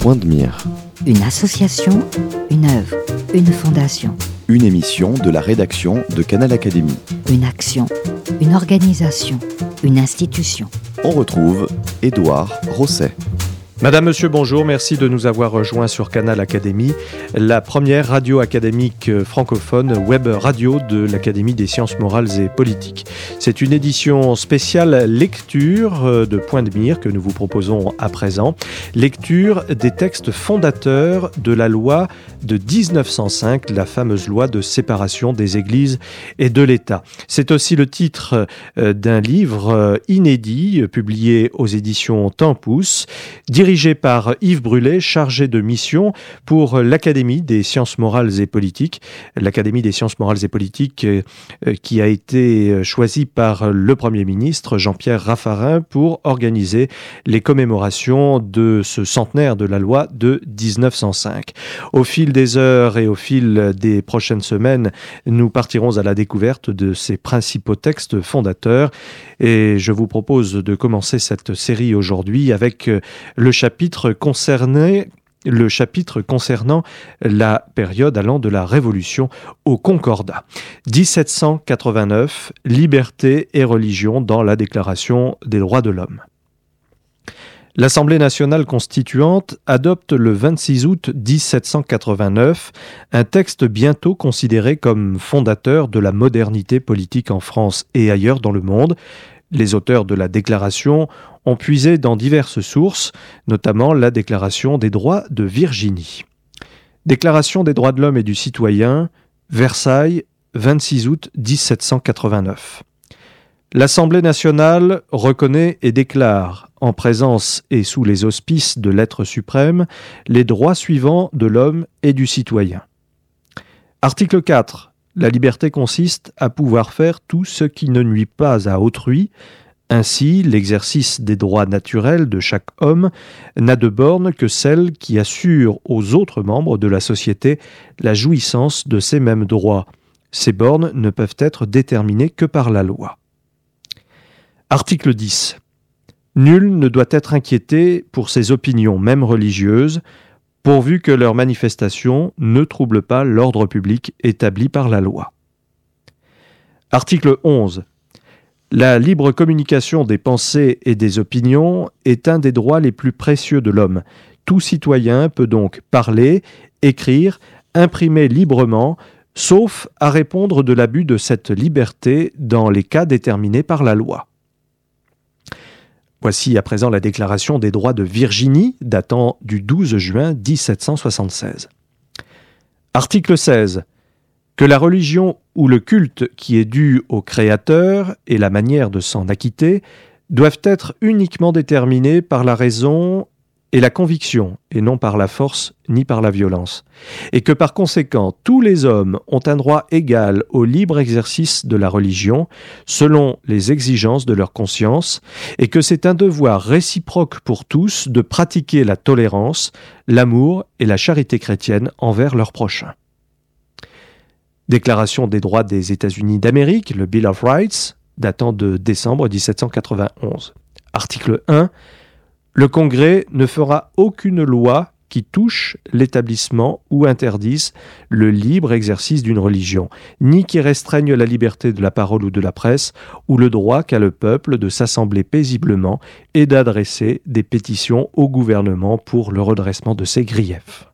Point de mire. Une association, une œuvre, une fondation. Une émission de la rédaction de Canal Académie. Une action, une organisation, une institution. On retrouve Édouard Rosset. Madame, Monsieur, bonjour, merci de nous avoir rejoints sur Canal Académie, la première radio académique francophone web radio de l'Académie des sciences morales et politiques. C'est une édition spéciale lecture de Point de mire que nous vous proposons à présent. Lecture des textes fondateurs de la loi de 1905, la fameuse loi de séparation des églises et de l'État. C'est aussi le titre d'un livre inédit publié aux éditions Tempus, dirigé par Yves Brulé, chargé de mission pour l'Académie des sciences morales et politiques. L'Académie des sciences morales et politiques qui a été choisie par le Premier ministre Jean-Pierre Raffarin pour organiser les commémorations de ce centenaire de la loi de 1905. Au fil des heures et au fil des prochaines semaines, nous partirons à la découverte de ces principaux textes fondateurs. Et je vous propose de commencer cette série aujourd'hui avec le chapitre concernant la période allant de la Révolution au Concordat. 1789, liberté et religion dans la Déclaration des droits de l'homme. L'Assemblée nationale constituante adopte le 26 août 1789 un texte bientôt considéré comme fondateur de la modernité politique en France et ailleurs dans le monde. Les auteurs de la déclaration ont puisé dans diverses sources, notamment la Déclaration des droits de Virginie. Déclaration des droits de l'homme et du citoyen, Versailles, 26 août 1789. L'Assemblée nationale reconnaît et déclare, en présence et sous les auspices de l'être suprême, les droits suivants de l'homme et du citoyen. Article 4. La liberté consiste à pouvoir faire tout ce qui ne nuit pas à autrui. Ainsi, l'exercice des droits naturels de chaque homme n'a de borne que celle qui assure aux autres membres de la société la jouissance de ces mêmes droits. Ces bornes ne peuvent être déterminées que par la loi. Article 10. Nul ne doit être inquiété pour ses opinions, même religieuses, pourvu que leurs manifestations ne troublent pas l'ordre public établi par la loi. Article 11. La libre communication des pensées et des opinions est un des droits les plus précieux de l'homme. Tout citoyen peut donc parler, écrire, imprimer librement, sauf à répondre de l'abus de cette liberté dans les cas déterminés par la loi. Voici à présent la déclaration des droits de Virginie, datant du 12 juin 1776. Article 16. Que la religion ou le culte qui est dû au Créateur et la manière de s'en acquitter doivent être uniquement déterminés par la raison et la conviction, et non par la force ni par la violence. Et que par conséquent, tous les hommes ont un droit égal au libre exercice de la religion, selon les exigences de leur conscience, et que c'est un devoir réciproque pour tous de pratiquer la tolérance, l'amour et la charité chrétienne envers leurs prochains. Déclaration des droits des États-Unis d'Amérique, le Bill of Rights, datant de décembre 1791. Article 1. Le Congrès ne fera aucune loi qui touche l'établissement ou interdise le libre exercice d'une religion, ni qui restreigne la liberté de la parole ou de la presse, ou le droit qu'a le peuple de s'assembler paisiblement et d'adresser des pétitions au gouvernement pour le redressement de ses griefs.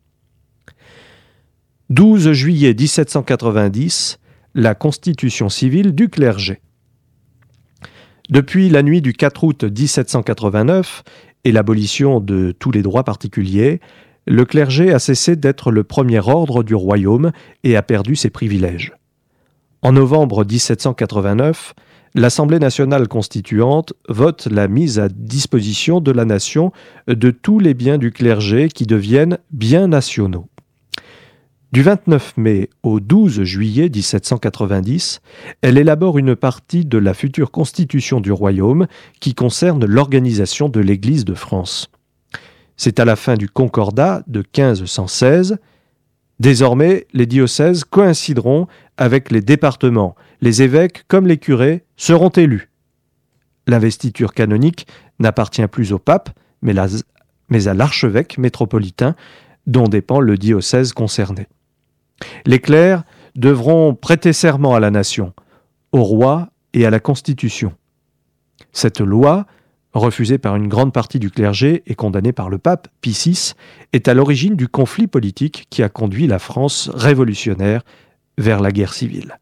12 juillet 1790, la Constitution civile du clergé. Depuis la nuit du 4 août 1789 et l'abolition de tous les droits particuliers, le clergé a cessé d'être le premier ordre du royaume et a perdu ses privilèges. En novembre 1789, l'Assemblée nationale constituante vote la mise à disposition de la nation de tous les biens du clergé qui deviennent biens nationaux. Du 29 mai au 12 juillet 1790, elle élabore une partie de la future constitution du royaume qui concerne l'organisation de l'Église de France. C'est à la fin du Concordat de 1516. Désormais, les diocèses coïncideront avec les départements. Les évêques, comme les curés, seront élus. L'investiture canonique n'appartient plus au pape, mais mais à l'archevêque métropolitain dont dépend le diocèse concerné. Les clercs devront prêter serment à la nation, au roi et à la Constitution. Cette loi, refusée par une grande partie du clergé et condamnée par le pape Pie VI, est à l'origine du conflit politique qui a conduit la France révolutionnaire vers la guerre civile.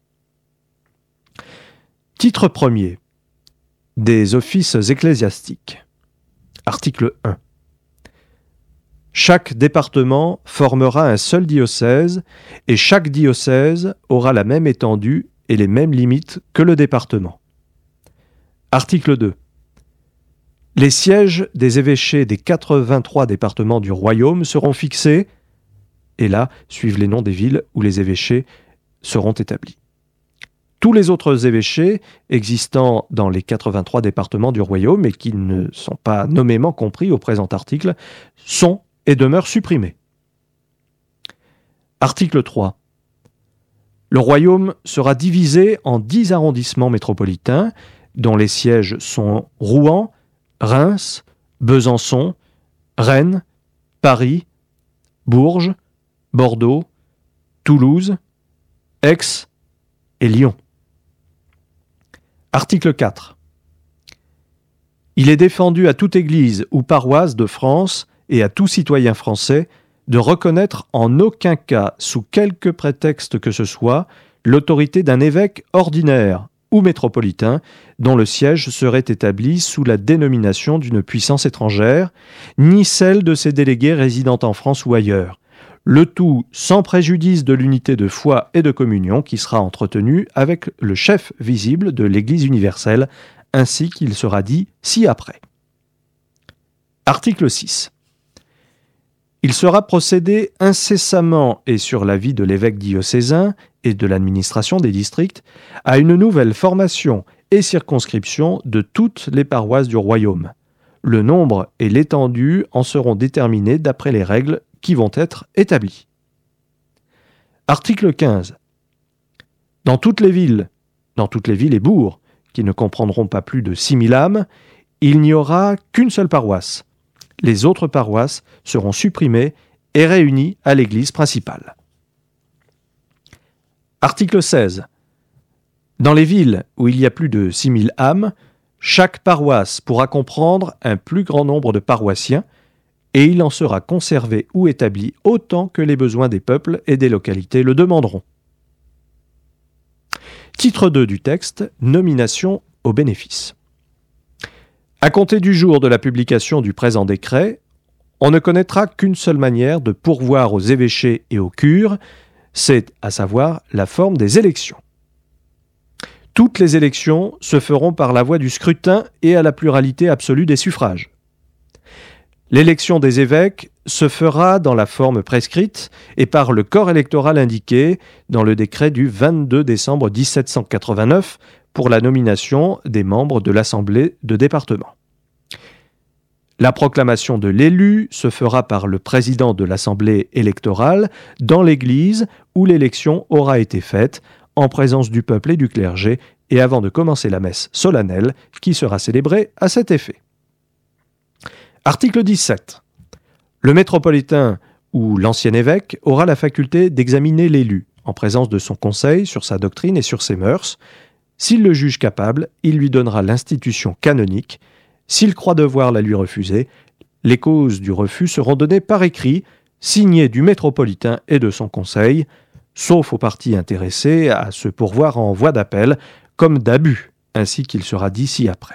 Titre 1er. Des offices ecclésiastiques. Article 1. Chaque département formera un seul diocèse et chaque diocèse aura la même étendue et les mêmes limites que le département. Article 2. Les sièges des évêchés des 83 départements du royaume seront fixés, et là suivent les noms des villes où les évêchés seront établis. Tous les autres évêchés existant dans les 83 départements du royaume et qui ne sont pas nommément compris au présent article sont et demeurent supprimés. Article 3. Le royaume sera divisé en 10 arrondissements métropolitains dont les sièges sont Rouen, Reims, Besançon, Rennes, Paris, Bourges, Bordeaux, Toulouse, Aix et Lyon. Article 4. Il est défendu à toute église ou paroisse de France et à tout citoyen français de reconnaître en aucun cas, sous quelque prétexte que ce soit, l'autorité d'un évêque ordinaire ou métropolitain dont le siège serait établi sous la dénomination d'une puissance étrangère, ni celle de ses délégués résidant en France ou ailleurs, le tout sans préjudice de l'unité de foi et de communion qui sera entretenue avec le chef visible de l'Église universelle, ainsi qu'il sera dit ci-après. Article 6. Il sera procédé incessamment et sur l'avis de l'évêque diocésain et de l'administration des districts à une nouvelle formation et circonscription de toutes les paroisses du royaume. Le nombre et l'étendue en seront déterminés d'après les règles qui vont être établies. Article 15. Dans toutes les villes et bourgs qui ne comprendront pas plus de 6000 âmes, il n'y aura qu'une seule paroisse. Les autres paroisses seront supprimées et réunies à l'église principale. Article 16. Dans les villes où il y a plus de 6000 âmes, chaque paroisse pourra comprendre un plus grand nombre de paroissiens et il en sera conservé ou établi autant que les besoins des peuples et des localités le demanderont. Titre 2 du texte, nomination au bénéfice. À compter du jour de la publication du présent décret, on ne connaîtra qu'une seule manière de pourvoir aux évêchés et aux cures, c'est à savoir la forme des élections. Toutes les élections se feront par la voie du scrutin et à la pluralité absolue des suffrages. L'élection des évêques se fera dans la forme prescrite et par le corps électoral indiqué dans le décret du 22 décembre 1789 pour la nomination des membres de l'Assemblée de département. La proclamation de l'élu se fera par le président de l'Assemblée électorale dans l'église où l'élection aura été faite, en présence du peuple et du clergé, et avant de commencer la messe solennelle qui sera célébrée à cet effet. Article 17. Le métropolitain ou l'ancien évêque aura la faculté d'examiner l'élu, en présence de son conseil, sur sa doctrine et sur ses mœurs. S'il le juge capable, il lui donnera l'institution canonique. S'il croit devoir la lui refuser, les causes du refus seront données par écrit, signées du métropolitain et de son conseil, sauf aux parties intéressées à se pourvoir en voie d'appel, comme d'abus, ainsi qu'il sera dit ci-après.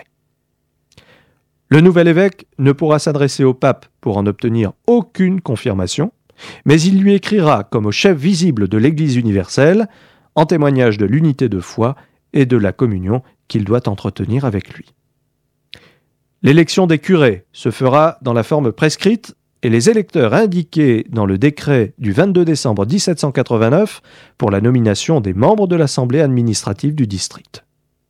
Le nouvel évêque ne pourra s'adresser au pape pour en obtenir aucune confirmation, mais il lui écrira comme au chef visible de l'Église universelle, en témoignage de l'unité de foi et de la communion qu'il doit entretenir avec lui. L'élection des curés se fera dans la forme prescrite et les électeurs indiqués dans le décret du 22 décembre 1789 pour la nomination des membres de l'Assemblée administrative du district.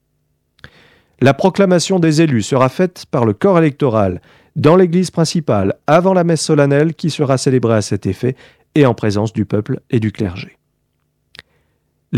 La proclamation des élus sera faite par le corps électoral dans l'église principale avant la messe solennelle qui sera célébrée à cet effet et en présence du peuple et du clergé.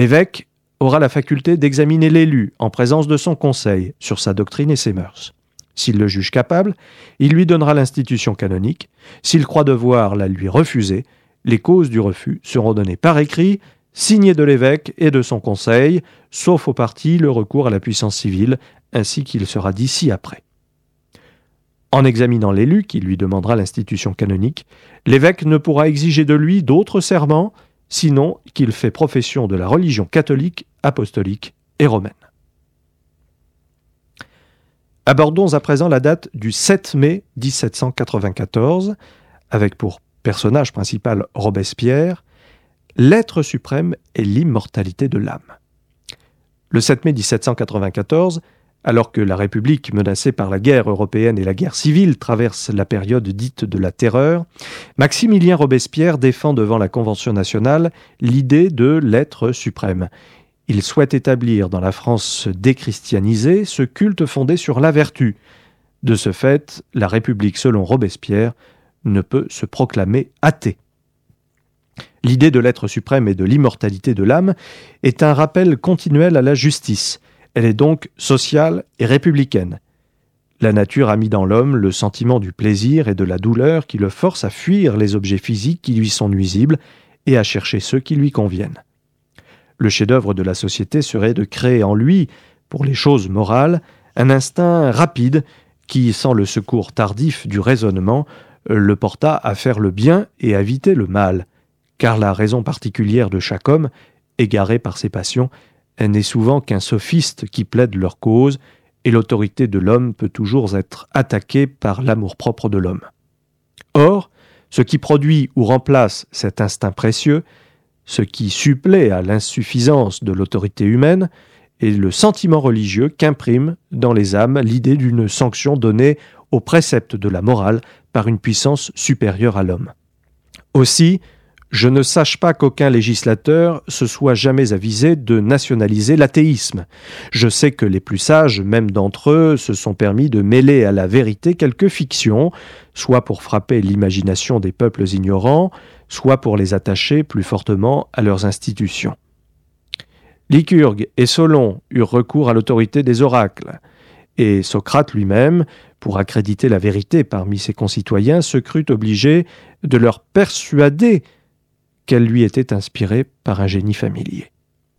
L'évêque aura la faculté d'examiner l'élu en présence de son conseil sur sa doctrine et ses mœurs. S'il le juge capable, il lui donnera l'institution canonique. S'il croit devoir la lui refuser, les causes du refus seront données par écrit, signées de l'évêque et de son conseil, sauf au parti le recours à la puissance civile, ainsi qu'il sera dit ci-après. En examinant l'élu, qui lui demandera l'institution canonique, l'évêque ne pourra exiger de lui d'autres serments, sinon qu'il fait profession de la religion catholique, apostolique et romaine. Abordons à présent la date du 7 mai 1794, avec pour personnage principal Robespierre, l'être suprême et l'immortalité de l'âme. Le 7 mai 1794, alors que la République, menacée par la guerre européenne et la guerre civile, traverse la période dite de la terreur, Maximilien Robespierre défend devant la Convention nationale l'idée de l'être suprême. Il souhaite établir dans la France déchristianisée ce culte fondé sur la vertu. De ce fait, la République, selon Robespierre, ne peut se proclamer athée. L'idée de l'être suprême et de l'immortalité de l'âme est un rappel continuel à la justice. Elle est donc sociale et républicaine. La nature a mis dans l'homme le sentiment du plaisir et de la douleur qui le force à fuir les objets physiques qui lui sont nuisibles et à chercher ceux qui lui conviennent. Le chef-d'œuvre de la société serait de créer en lui, pour les choses morales, un instinct rapide qui, sans le secours tardif du raisonnement, le porta à faire le bien et à éviter le mal, car la raison particulière de chaque homme, égaré par ses passions, n'est souvent qu'un sophiste qui plaide leur cause, et l'autorité de l'homme peut toujours être attaquée par l'amour-propre de l'homme. Or, ce qui produit ou remplace cet instinct précieux, ce qui supplée à l'insuffisance de l'autorité humaine, est le sentiment religieux qu'imprime dans les âmes l'idée d'une sanction donnée aux préceptes de la morale par une puissance supérieure à l'homme. Aussi, je ne sache pas qu'aucun législateur se soit jamais avisé de nationaliser l'athéisme. Je sais que les plus sages, même d'entre eux, se sont permis de mêler à la vérité quelques fictions, soit pour frapper l'imagination des peuples ignorants, soit pour les attacher plus fortement à leurs institutions. Lycurgue et Solon eurent recours à l'autorité des oracles, et Socrate lui-même, pour accréditer la vérité parmi ses concitoyens, se crut obligé de leur persuader qu'elle lui était inspirée par un génie familier.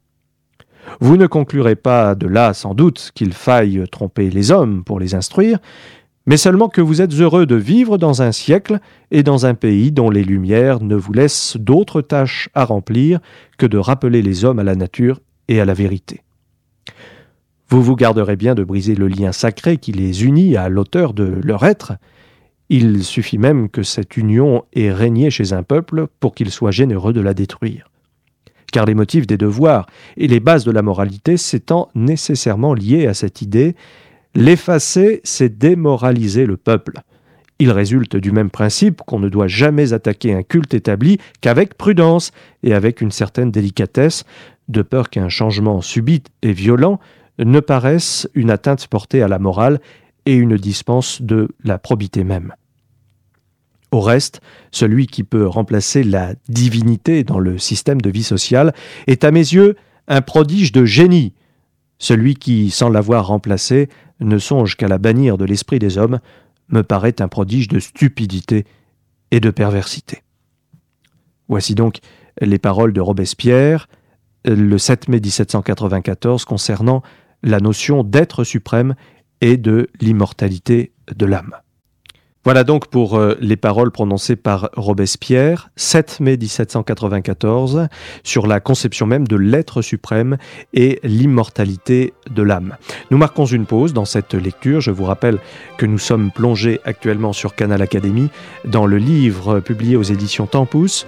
Vous ne conclurez pas de là, sans doute, qu'il faille tromper les hommes pour les instruire, mais seulement que vous êtes heureux de vivre dans un siècle et dans un pays dont les Lumières ne vous laissent d'autres tâches à remplir que de rappeler les hommes à la nature et à la vérité. Vous vous garderez bien de briser le lien sacré qui les unit à l'auteur de leur être. Il suffit même que cette union ait régné chez un peuple pour qu'il soit généreux de la détruire. Car les motifs des devoirs et les bases de la moralité s'étant nécessairement liés à cette idée, l'effacer, c'est démoraliser le peuple. Il résulte du même principe qu'on ne doit jamais attaquer un culte établi qu'avec prudence et avec une certaine délicatesse, de peur qu'un changement subit et violent ne paraisse une atteinte portée à la morale et une dispense de la probité même. Au reste, celui qui peut remplacer la divinité dans le système de vie sociale est à mes yeux un prodige de génie. Celui qui, sans l'avoir remplacé, ne songe qu'à la bannir de l'esprit des hommes, me paraît un prodige de stupidité et de perversité. Voici donc les paroles de Robespierre, le 7 mai 1794, concernant la notion d'être suprême et de l'immortalité de l'âme. Voilà donc pour les paroles prononcées par Robespierre, 7 mai 1794, sur la conception même de l'être suprême et l'immortalité de l'âme. Nous marquons une pause dans cette lecture. Je vous rappelle que nous sommes plongés actuellement sur Canal Académie dans le livre publié aux éditions Tempus,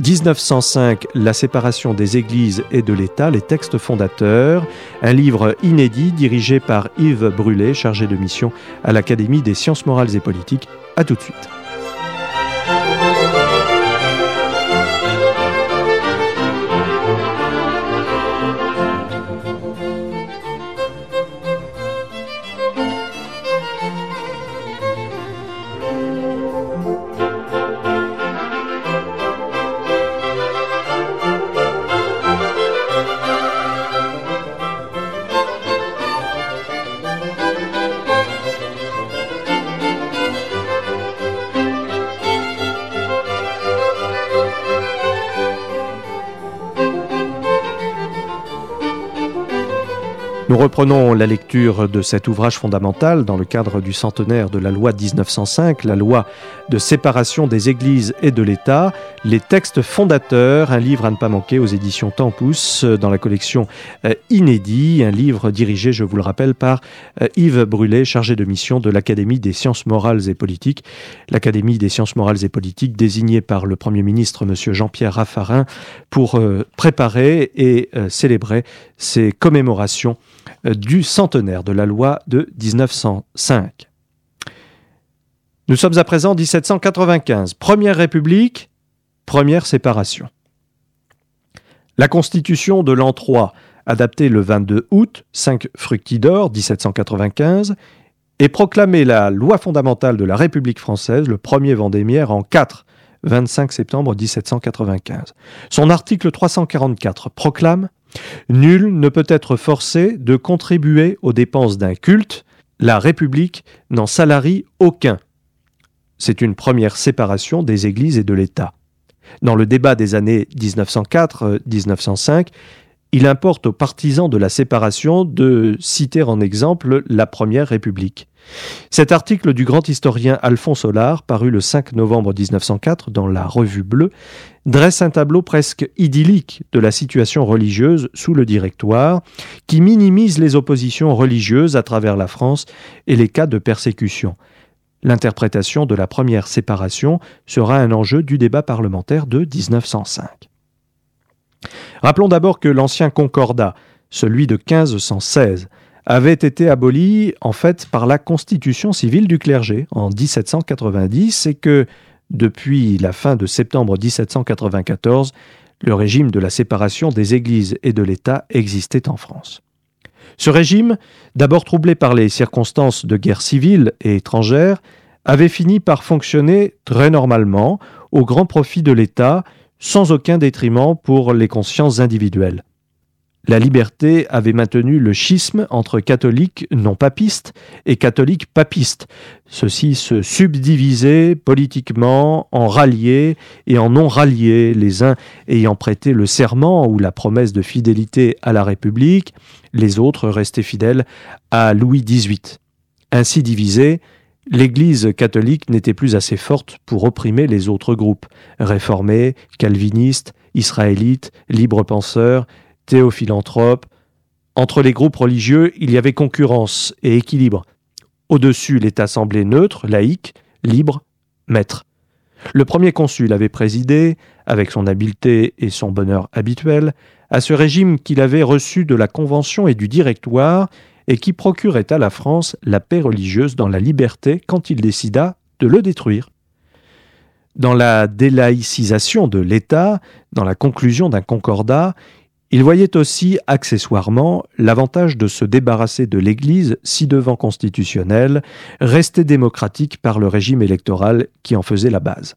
1905, La séparation des églises et de l'État, les textes fondateurs, un livre inédit dirigé par Yves Brûlé, chargé de mission à l'Académie des sciences morales et politiques. À tout de suite. Nous reprenons la lecture de cet ouvrage fondamental dans le cadre du centenaire de la loi 1905, la loi de séparation des églises et de l'État, les textes fondateurs, un livre à ne pas manquer aux éditions Tempus dans la collection Inédit, un livre dirigé, je vous le rappelle, par Yves Brulé, chargé de mission de l'Académie des sciences morales et politiques. L'Académie des sciences morales et politiques désignée par le Premier ministre, M. Jean-Pierre Raffarin, pour préparer et célébrer ces commémorations du centenaire de la loi de 1905. Nous sommes à présent en 1795, Première République, première séparation. La Constitution de l'an 3, adaptée le 22 août, 5 Fructidor, 1795, est proclamée la loi fondamentale de la République française, le 1er Vendémiaire, en 4, 25 septembre 1795. Son article 344 proclame « Nul ne peut être forcé de contribuer aux dépenses d'un culte, la République n'en salarie aucun. » C'est une première séparation des églises et de l'État. Dans le débat des années 1904-1905, il importe aux partisans de la séparation de citer en exemple la Première République. Cet article du grand historien Alphonse Hollard, paru le 5 novembre 1904 dans la Revue Bleue, dresse un tableau presque idyllique de la situation religieuse sous le Directoire, qui minimise les oppositions religieuses à travers la France et les cas de persécution. L'interprétation de la première séparation sera un enjeu du débat parlementaire de 1905. Rappelons d'abord que l'ancien concordat, celui de 1516, avait été aboli en fait par la Constitution civile du clergé en 1790 et que, depuis la fin de septembre 1794, le régime de la séparation des églises et de l'État existait en France. Ce régime, d'abord troublé par les circonstances de guerre civile et étrangère, avait fini par fonctionner très normalement au grand profit de l'État, sans aucun détriment pour les consciences individuelles. La liberté avait maintenu le schisme entre catholiques non papistes et catholiques papistes. Ceux-ci se subdivisaient politiquement en ralliés et en non-ralliés, les uns ayant prêté le serment ou la promesse de fidélité à la République, les autres restaient fidèles à Louis XVIII. Ainsi divisée, l'Église catholique n'était plus assez forte pour opprimer les autres groupes, réformés, calvinistes, israélites, libres penseurs, théophilanthropes. Entre les groupes religieux, il y avait concurrence et équilibre. Au-dessus, l'État semblait neutre, laïque, libre, maître. Le premier consul avait présidé, avec son habileté et son bonheur habituel, à ce régime qu'il avait reçu de la Convention et du Directoire et qui procurait à la France la paix religieuse dans la liberté quand il décida de le détruire. Dans la délaïcisation de l'État, dans la conclusion d'un concordat, il voyait aussi, accessoirement, l'avantage de se débarrasser de l'Église, ci-devant constitutionnelle, restée démocratique par le régime électoral qui en faisait la base.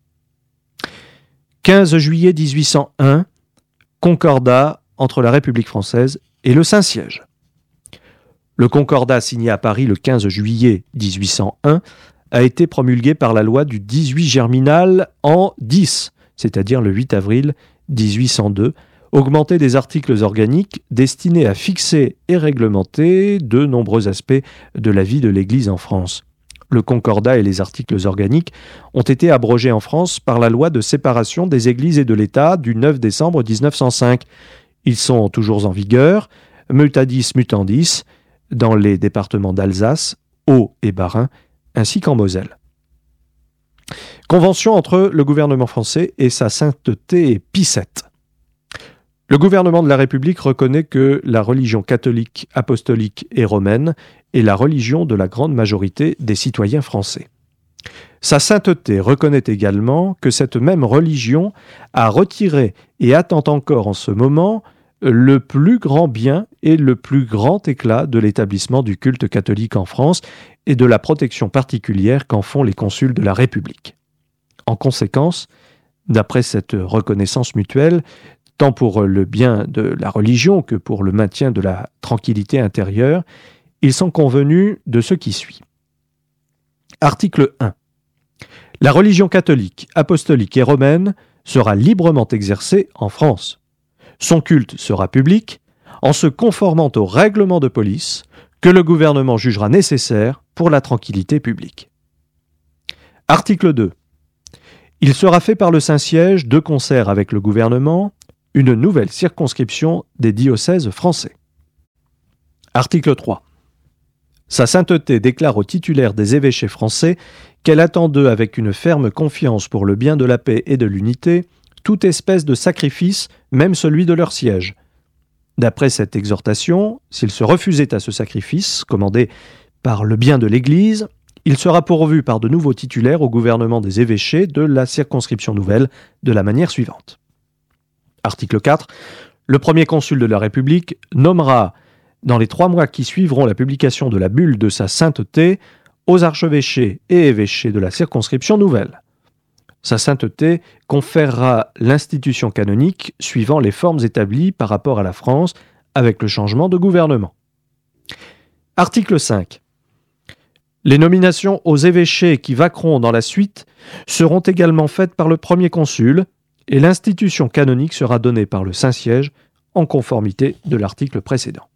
15 juillet 1801, concordat entre la République française et le Saint-Siège. Le concordat signé à Paris le 15 juillet 1801 a été promulgué par la loi du 18 Germinal en 10, c'est-à-dire le 8 avril 1802, augmenté des articles organiques destinés à fixer et réglementer de nombreux aspects de la vie de l'Église en France. Le concordat et les articles organiques ont été abrogés en France par la loi de séparation des Églises et de l'État du 9 décembre 1905. Ils sont toujours en vigueur, mutadis mutandis, dans les départements d'Alsace, Haut et Bas-Rhin, ainsi qu'en Moselle. Convention entre le gouvernement français et sa sainteté Pie VII. Le gouvernement de la République reconnaît que la religion catholique, apostolique et romaine est la religion de la grande majorité des citoyens français. Sa sainteté reconnaît également que cette même religion a retiré et attend encore en ce moment le plus grand bien et le plus grand éclat de l'établissement du culte catholique en France et de la protection particulière qu'en font les consuls de la République. En conséquence, d'après cette reconnaissance mutuelle, tant pour le bien de la religion que pour le maintien de la tranquillité intérieure, ils sont convenus de ce qui suit. Article 1. La religion catholique, apostolique et romaine sera librement exercée en France. Son culte sera public, en se conformant aux règlements de police que le gouvernement jugera nécessaires pour la tranquillité publique. Article 2. Il sera fait par le Saint-Siège, de concert avec le gouvernement, une nouvelle circonscription des diocèses français. Article 3. Sa sainteté déclare aux titulaires des évêchés français qu'elle attend d'eux avec une ferme confiance pour le bien de la paix et de l'unité, toute espèce de sacrifice, même celui de leur siège. D'après cette exhortation, s'il se refusait à ce sacrifice, commandé par le bien de l'Église, il sera pourvu par de nouveaux titulaires au gouvernement des évêchés de la circonscription nouvelle de la manière suivante. Article 4. Le premier consul de la République nommera, dans les 3 mois qui suivront la publication de la bulle de sa sainteté, aux archevêchés et évêchés de la circonscription nouvelle. Sa sainteté conférera l'institution canonique suivant les formes établies par rapport à la France avec le changement de gouvernement. Article 5. Les nominations aux évêchés qui vaqueront dans la suite seront également faites par le premier consul et l'institution canonique sera donnée par le Saint-Siège en conformité de l'article précédent.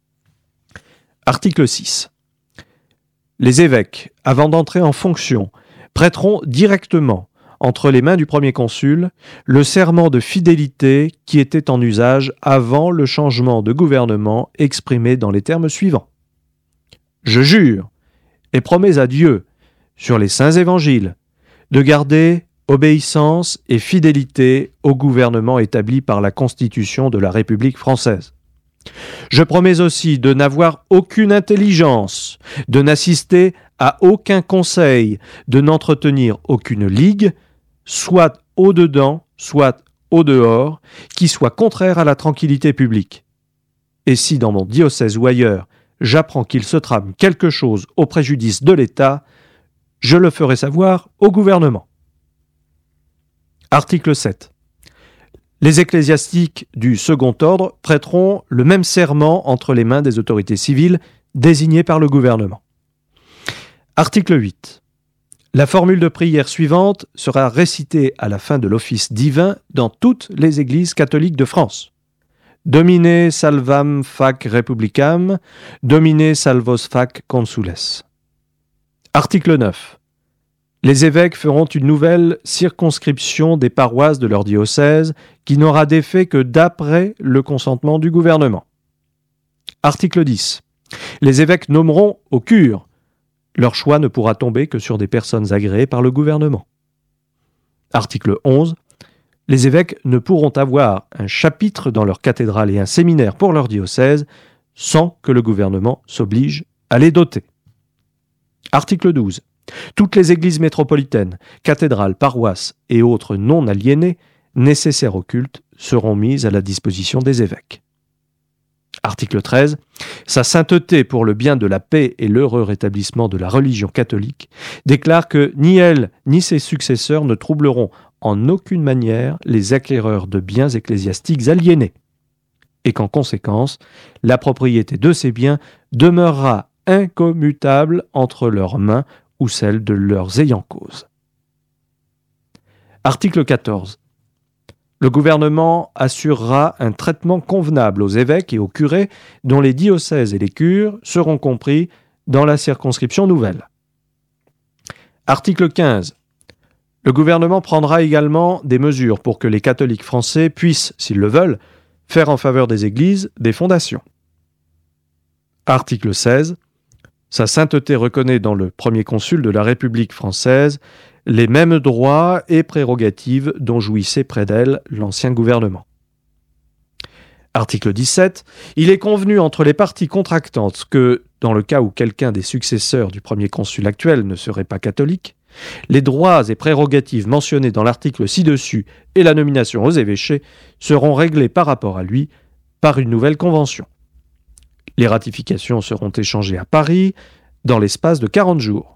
Article 6. Les évêques, avant d'entrer en fonction, prêteront directement entre les mains du premier consul le serment de fidélité qui était en usage avant le changement de gouvernement exprimé dans les termes suivants. Je jure et promets à Dieu, sur les saints évangiles, de garder obéissance et fidélité au gouvernement établi par la Constitution de la République française. Je promets aussi de n'avoir aucune intelligence, de n'assister à aucun conseil, de n'entretenir aucune ligue, soit au-dedans, soit au-dehors, qui soit contraire à la tranquillité publique. Et si dans mon diocèse ou ailleurs, j'apprends qu'il se trame quelque chose au préjudice de l'État, je le ferai savoir au gouvernement. Article 7. Les ecclésiastiques du second ordre prêteront le même serment entre les mains des autorités civiles désignées par le gouvernement. Article 8. La formule de prière suivante sera récitée à la fin de l'office divin dans toutes les églises catholiques de France. Domine salvam fac republicam, domine salvos fac consules. Article 9. Les évêques feront une nouvelle circonscription des paroisses de leur diocèse qui n'aura d'effet que d'après le consentement du gouvernement. Article 10. Les évêques nommeront au cure. Leur choix ne pourra tomber que sur des personnes agréées par le gouvernement. Article 11. Les évêques ne pourront avoir un chapitre dans leur cathédrale et un séminaire pour leur diocèse sans que le gouvernement s'oblige à les doter. Article 12. Toutes les églises métropolitaines, cathédrales, paroisses et autres non aliénées nécessaires au culte seront mises à la disposition des évêques. Article 13. Sa sainteté pour le bien de la paix et l'heureux rétablissement de la religion catholique déclare que ni elle ni ses successeurs ne troubleront en aucune manière les acquéreurs de biens ecclésiastiques aliénés, et qu'en conséquence, la propriété de ces biens demeurera incommutable entre leurs mains ou celle de leurs ayants cause. Article 14. Le gouvernement assurera un traitement convenable aux évêques et aux curés dont les diocèses et les cures seront compris dans la circonscription nouvelle. Article 15. Le gouvernement prendra également des mesures pour que les catholiques français puissent, s'ils le veulent, faire en faveur des églises des fondations. Article 16. Sa sainteté reconnaît dans le premier consul de la République française les mêmes droits et prérogatives dont jouissait près d'elle l'ancien gouvernement. Article 17. Il est convenu entre les parties contractantes que, dans le cas où quelqu'un des successeurs du premier consul actuel ne serait pas catholique, les droits et prérogatives mentionnés dans l'article ci-dessus et la nomination aux évêchés seront réglés par rapport à lui par une nouvelle convention. Les ratifications seront échangées à Paris dans l'espace de 40 jours.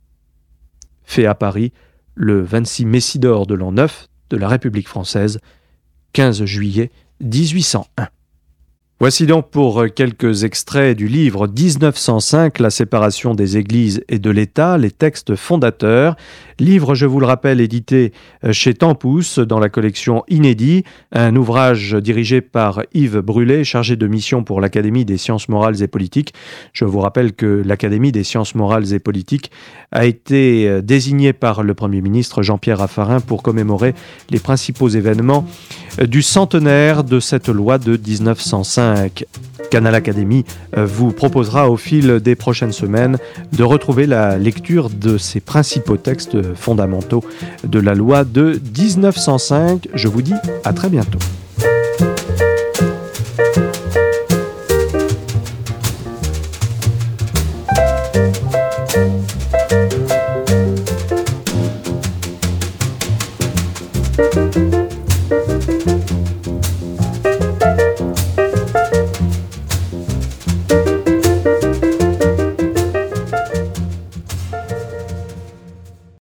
Fait à Paris le 26 Messidor de l'an 9 de la République française, 15 juillet 1801. Voici donc pour quelques extraits du livre 1905, La séparation des églises et de l'État, les textes fondateurs. Livre, je vous le rappelle, édité chez Tempus dans la collection Inédit, un ouvrage dirigé par Yves Brûlé, chargé de mission pour l'Académie des sciences morales et politiques. Je vous rappelle que l'Académie des sciences morales et politiques a été désignée par le Premier ministre Jean-Pierre Raffarin pour commémorer les principaux événements du centenaire de cette loi de 1905. Canal Académie vous proposera au fil des prochaines semaines de retrouver la lecture de ces principaux textes fondamentaux de la loi de 1905. Je vous dis à très bientôt.